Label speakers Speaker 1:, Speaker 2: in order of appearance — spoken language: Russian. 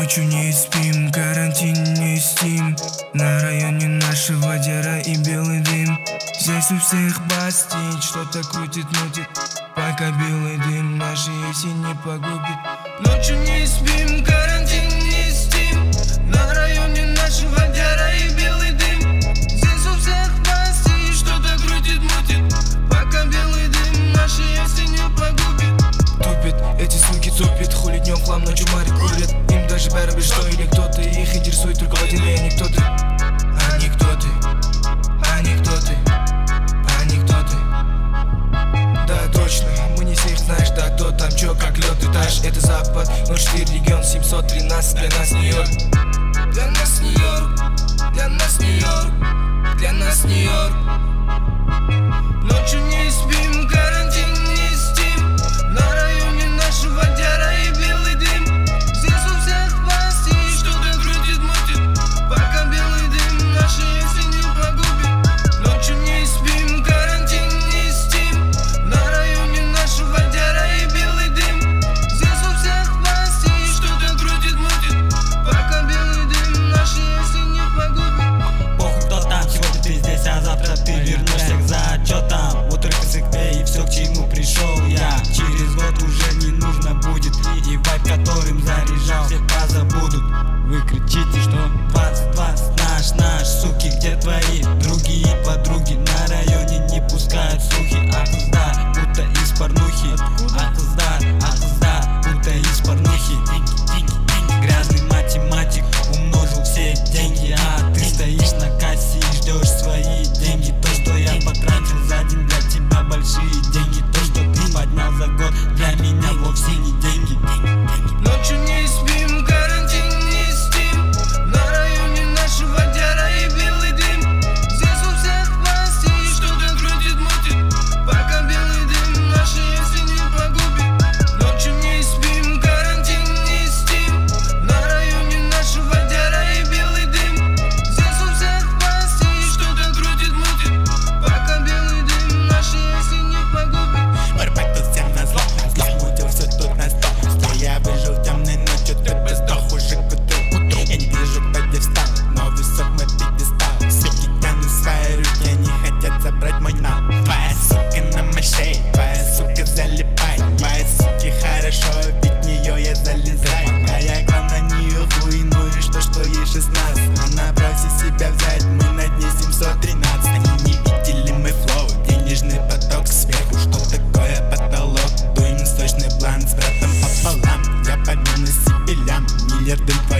Speaker 1: Ночью не спим, карантин не стим. На районе нашего дяра и белый дым. Здесь у всех бастить, что-то крутит, мутит. Пока белый дым наши если не погубит. Ночью не спим, карантин не стим. На районе нашего дяра и белый дым. Здесь у всех бастить, что-то крутит, мутит. Пока белый дым наши если не погубит. Тупит, эти суки тупит. Хули днем хлам, ночью марит, курят. Им даже барабы, что или кто-то. Их интересует только в один день, кто ты. Они кто ты, они кто ты, они кто ты. Да, точно, мы не всех знаешь, да кто там, чё, как лёд, этаж. Это Запад, 04, регион 713. Для нас Нью-Йорк, для нас Нью-Йорк, для нас Нью-Йорк, для нас Нью-Йорк. Ночью не спим, карантин не стим. На районе нашего дяра и белый дым. Здесь у всех бастить, что-то крутит, мутит. Пока белый дым наши если не погубит. Ночью не спим, карантин не стим. На районе нашего дяра и белый дым. Здесь у всех бастить, что-то крутит, мутит. Пока белый дым наши если не погубит.
Speaker 2: Похуй кто там, сегодня ты здесь, а завтра ты вернешься к зачетам. Вот только с и все, к чему пришел я. Через год уже не нужно будет и вайб, которым заряжал, все позабудут. Вы кричите, что 2020 наш, суки, где твои други и подруги? На районе не пускают слухи, да, будто из порнухи. Да, будто из порнухи. Грязный математик умножил все деньги, а ты стоишь на кассе и ждешь свои деньги. То, что я потратил за день, для тебя большие деньги. То, что ты поднял за год, для меня вовсе не деньги.
Speaker 1: Ночью не спим, карантин не стим. На районе нашего дяра и белый дым. Здесь у всех бастить, что-то крутит, мутит. Пока белый дым наши если не погубит. Ночью не спим, карантин не стим. На районе нашего дяра и белый дым. Здесь у всех бастить, что-то крутит, мутит. Пока белый дым наши если не погубит.
Speaker 3: Барбек тут всем назло, замутился тут на сто. Что я выжил темной ночью, ты бы сдох уже к утру. Я не вижу, кто где встал, но высок мой пьедестал. Суки тянут свои руки, они хотят забрать мой нал. Твоя сука на моей шее, твоя сука залипай. Твои суки хорошо, ведь нее я залезаю. А я главное нее хуйную, что ей 16. Она просит себя взять, мы над ней 713. Они не видели мой флоу, денежный поток сверху. Что такое потолок? Дуем сочный план с братом пополам. Я поднял на себе лям, миллиардом